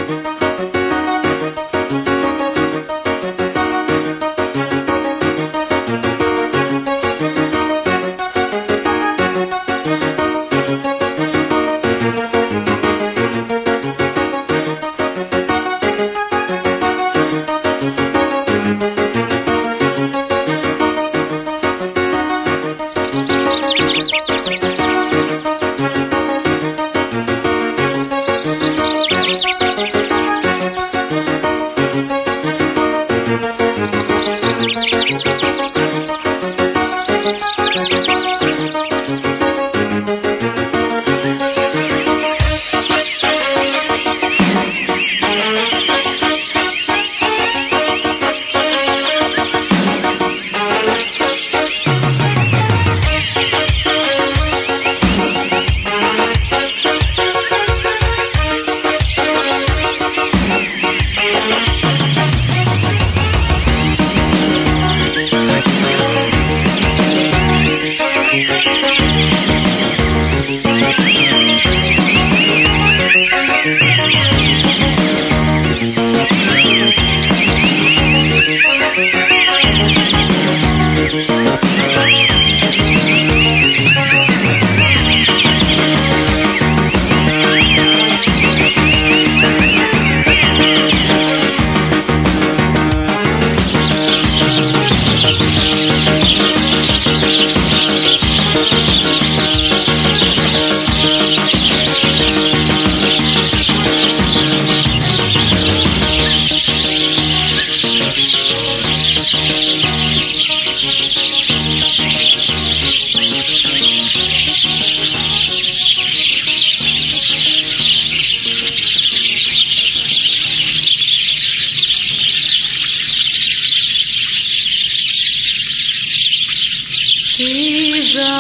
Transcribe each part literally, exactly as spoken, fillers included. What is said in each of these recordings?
Ты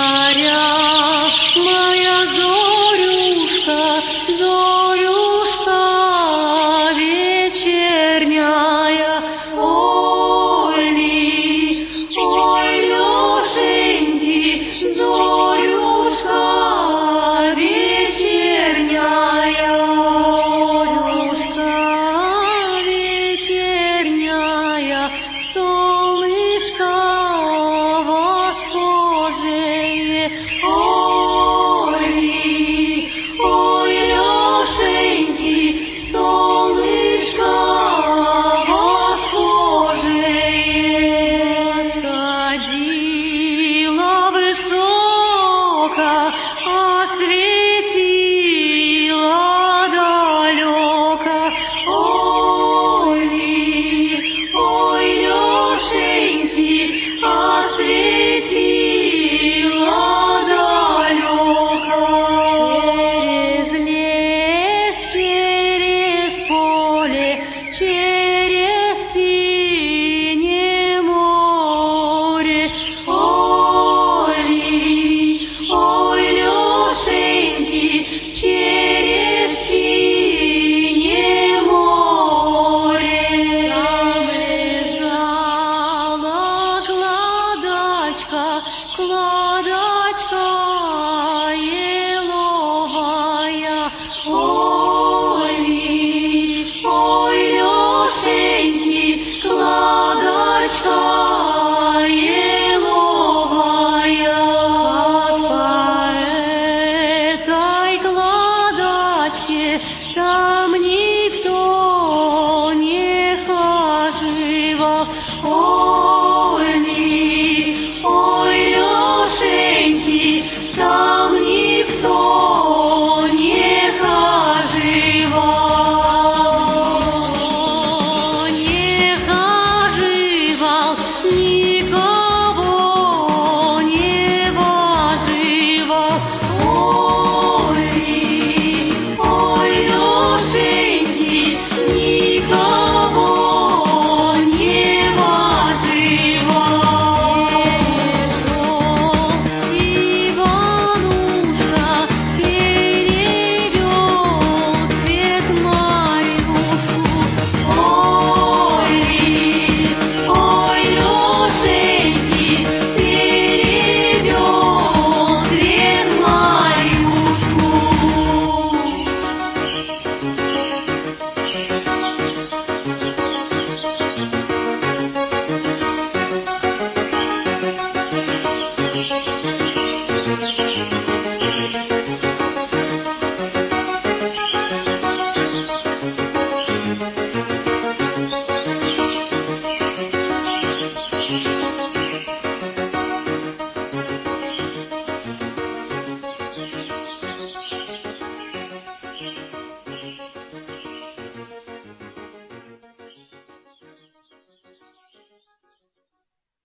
заря, моя зорюшка, зорюшка вечерняя. Ой ли, ой, Лешеньки, зорюшка вечерняя. Зорюшка вечерняя, солнышко восхожее. Ой ли, ой, Лешеньки, солнышко восхожее. Ходила высоко, осветила далеко. Ой ли, ой, Лешеньки, осветила далеко. Через лес, через поле, через синее море. Ой ли, ой, Лешеньки, через синее море. Там лежала кладочка, кладочка еловая. Ой ли, ой, Лешеньки, кладочка еловая. По этой кладочке там